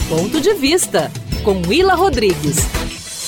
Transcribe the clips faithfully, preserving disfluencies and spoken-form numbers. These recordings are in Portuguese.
Ponto de Vista, com Ila Rodrigues.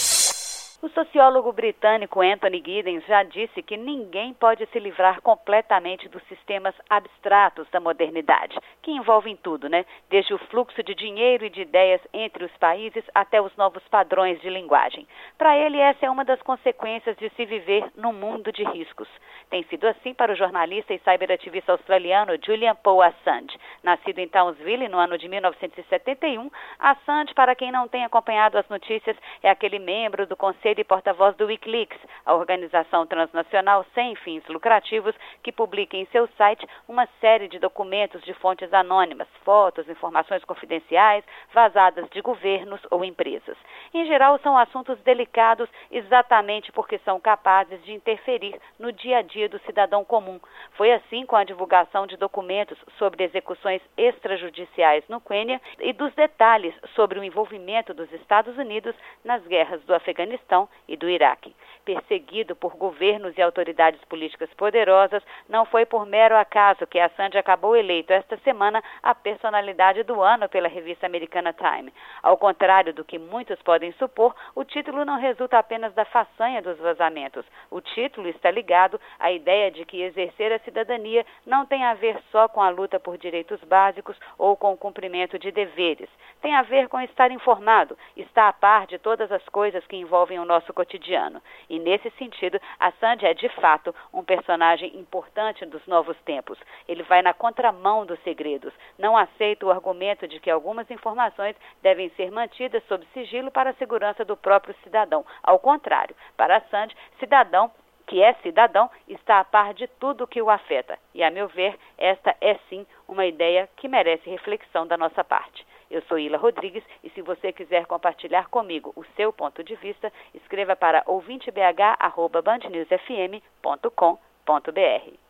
O sociólogo britânico Anthony Giddens já disse que ninguém pode se livrar completamente dos sistemas abstratos da modernidade, que envolvem tudo, né? Desde o fluxo de dinheiro e de ideias entre os países até os novos padrões de linguagem. Para ele, essa é uma das consequências de se viver num mundo de riscos. Tem sido assim para o jornalista e cyberativista australiano Julian Paul Assange. Nascido em Townsville no ano de mil novecentos e setenta e um, Assange, para quem não tem acompanhado as notícias, é aquele membro do Conselho e porta-voz do Wikileaks, a organização transnacional sem fins lucrativos que publica em seu site uma série de documentos de fontes anônimas, fotos, informações confidenciais, vazadas de governos ou empresas. Em geral, são assuntos delicados exatamente porque são capazes de interferir no dia a dia do cidadão comum. Foi assim com a divulgação de documentos sobre execuções extrajudiciais no Quênia e dos detalhes sobre o envolvimento dos Estados Unidos nas guerras do Afeganistão e do Iraque. Perseguido por governos e autoridades políticas poderosas, não foi por mero acaso que Assange acabou eleito esta semana a personalidade do ano pela revista americana Time. Ao contrário do que muitos podem supor, o título não resulta apenas da façanha dos vazamentos. O título está ligado à ideia de que exercer a cidadania não tem a ver só com a luta por direitos básicos ou com o cumprimento de deveres. Tem a ver com estar informado, estar a par de todas as coisas que envolvem o nosso cotidiano. E nesse sentido, Assange é de fato um personagem importante dos novos tempos. Ele vai na contramão dos segredos. Não aceita o argumento de que algumas informações devem ser mantidas sob sigilo para a segurança do próprio cidadão. Ao contrário, para Assange, cidadão que é cidadão, está a par de tudo que o afeta. E, a meu ver, esta é sim uma ideia que merece reflexão da nossa parte. Eu sou Ila Rodrigues e se você quiser compartilhar comigo o seu ponto de vista, escreva para ouvinte b h arroba band news f m ponto com ponto b r.